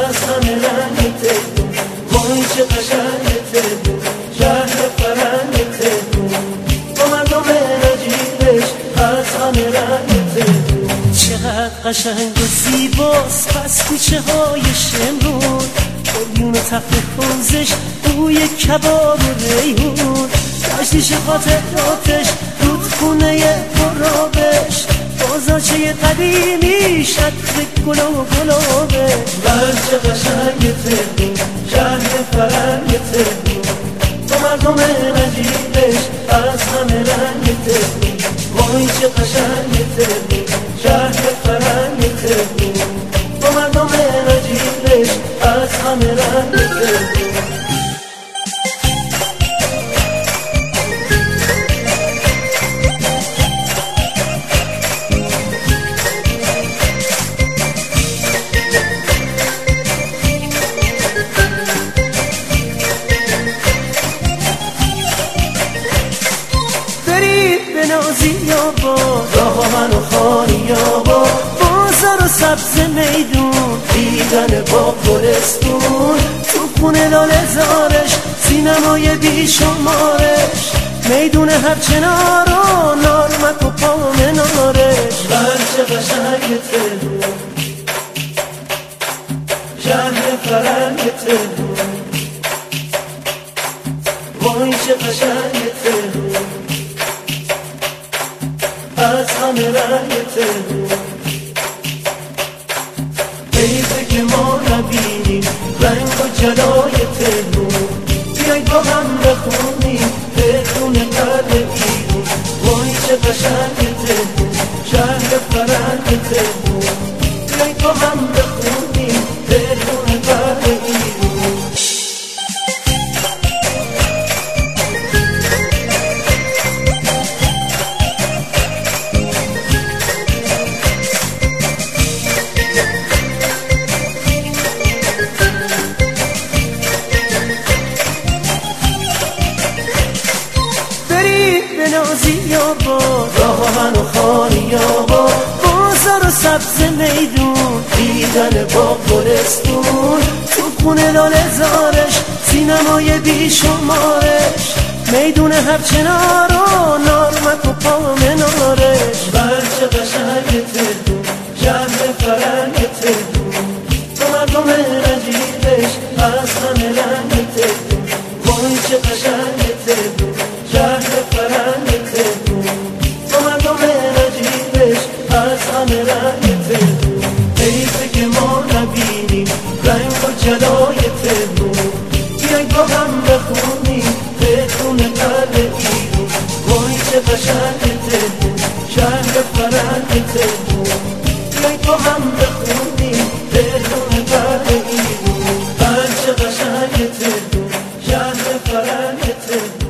از همه رنگ تهرون، وای چه قشنگ تهرون، شهر فرنگ تهرون، با مردم نجیبش از همه رنگ تهرون. چقدر قشنگ و زیباست پس کوچه های شمرون، قلیون و تخت حوزش بوی کباب و ریحون، دشتیش خاطراتش رودخونه پرآبش، بازارچه قدیمی شطر گل و گلابه. من چه قشنگ تهرون، شهر فرنگ تهرون، با مردم نجیبش از همه رنگ تهرون، وای چه قشنگ تهرون، شهر فرنگ تهرون، با مردم نجیبش از همه رنگ تهرون. نازی آباد راه من و خانی آباد، بازار و سبز میدون، دیدن با گلستون، تو خونه لاله زارش، سینمای بیشمارش، میدون هر چنار و نارمک و پامنارش. من چه قشنگ تهرون، شهر فرنگ تهرون، وای چه قشنگ تهرون، از همه رنگ تهرون. حیفه که ما نبینیم رنگ و جلای تهرون، بیایید با هم بخونیم تهرون قلب ایرون، وای چه قشنگ تهرون، شهر فرنگ تهرون، بیایید با هم بخونیم تهرون قلب ایرون. نازی آباد راه من و خانی آباد، بازار و سبز میدون، دیدن با گلستون، تو خونه لاله زارش، سینمای بیشمارش، میدون هر چنار و نارمک و پامنارش. من چه قشنگ تهرون، شهر فرنگ تهرون، با مردم نجیبش از همه رنگ تهرون، وای چه قشنگ تهرون، شهر فرنگ تهرون، با مردم نجیبش از همه رنگ تهرون. حیفه که ما نبینیم رنگ و جلای تهرون، بیایید با هم بخونیم تهرون قلب ایرون، وای چه قشنگ تهرون، شهر فرنگ تهرون، بیایید با هم بخونیم تهرون قلب ایرون. من چه قشنگ تهرون، شهر فرنگ تهرون.